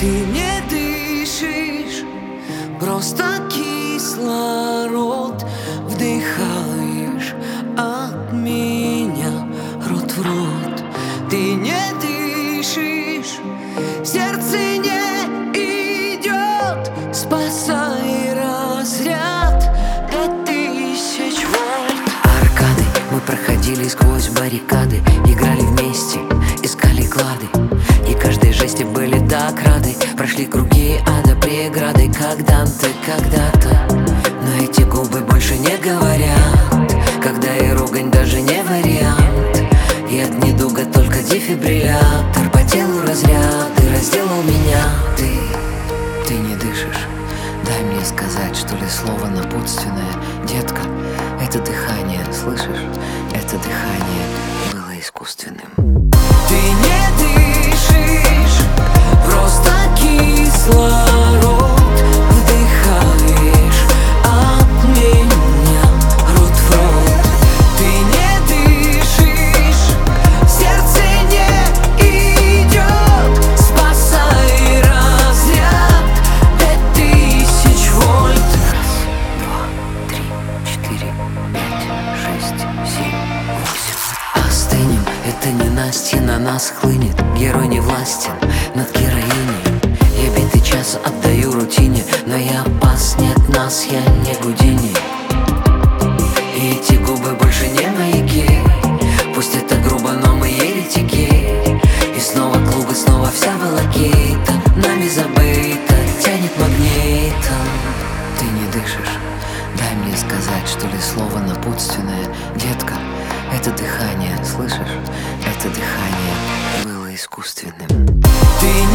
Ты не дышишь, просто кислород вдыхаешь от меня рот в рот. Ты не дышишь, сердце не идет, спасай разряд 5000 вольт. Аркады мы проходили сквозь баррикады, играли вместе, искали клады, и каждой жести были так рады. Прошли круги ада, преграды, когда-то. Но эти губы больше не говорят, когда и ругань даже не вариант. И от недуга только дефибриллятор, по телу разряд, ты разделал меня. Ты не дышишь, дай мне сказать, что ли, слово напутственное. Детка, это дыхание, слышишь? Это дыхание было искусственным. Ты не дышишь, просто кислород вдыхаешь от меня рот в рот. Ты не дышишь, сердце не идет, спасай разряд 5000 вольт. Раз, два, три, 4, 5, 6, 7, 8. Остынем, это ненастье на нас хлынет. Герой не властен над героиней. Я битый час отдаю рутине, но я опаснее от нас, я не Гудини. И эти губы больше не маяки, пусть это грубо, но мы еретики. И снова клубы, снова вся волокита, нами забыто, тянет магнитом. Ты не дышишь, дай мне сказать, что ли, слово напутственное. Детка, это дыхание, слышишь? Это дыхание было искусственным. Ты